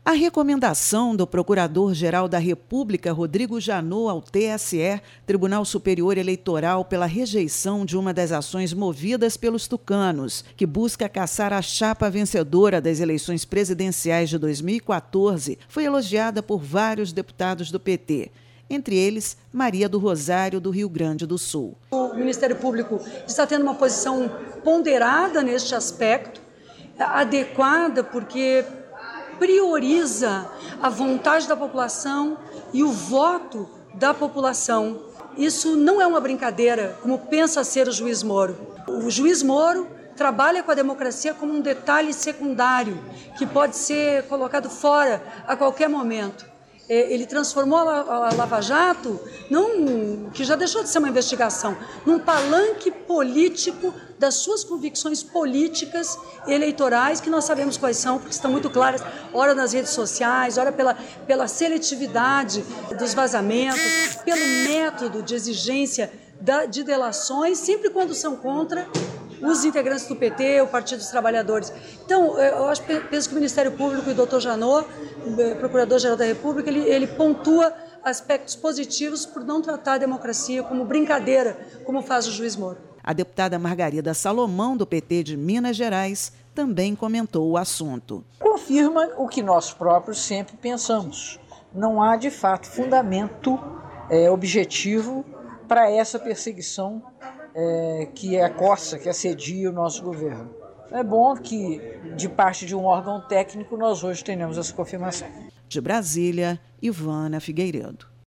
A recomendação do Procurador-Geral da República, Rodrigo Janot, ao TSE, Tribunal Superior Eleitoral, pela rejeição de uma das ações movidas pelos tucanos, que busca caçar a chapa vencedora das eleições presidenciais de 2014, foi elogiada por vários deputados do PT. Entre eles, Maria do Rosário, do Rio Grande do Sul. O Ministério Público está tendo uma posição ponderada neste aspecto, adequada, porque prioriza a vontade da população e o voto da população. Isso não é uma brincadeira, como pensa ser o juiz Moro. O juiz Moro trabalha com a democracia como um detalhe secundário, que pode ser colocado fora a qualquer momento. Ele transformou a Lava Jato, que já deixou de ser uma investigação, num palanque político das suas convicções políticas eleitorais, que nós sabemos quais são, porque estão muito claras, ora nas redes sociais, ora pela seletividade dos vazamentos, pelo método de exigência de delações, sempre quando são contra os integrantes do PT, o Partido dos Trabalhadores. Então, penso que o Ministério Público e o doutor Janot, Procurador-Geral da República, ele pontua aspectos positivos por não tratar a democracia como brincadeira, como faz o juiz Moro. A deputada Margarida Salomão, do PT de Minas Gerais, também comentou o assunto. Confirma o que nós próprios sempre pensamos. Não há, de fato, fundamento objetivo para essa perseguição que acossa, que assedia o nosso governo. É bom que, de parte de um órgão técnico, nós hoje tenhamos essa confirmação. De Brasília, Ivana Figueiredo.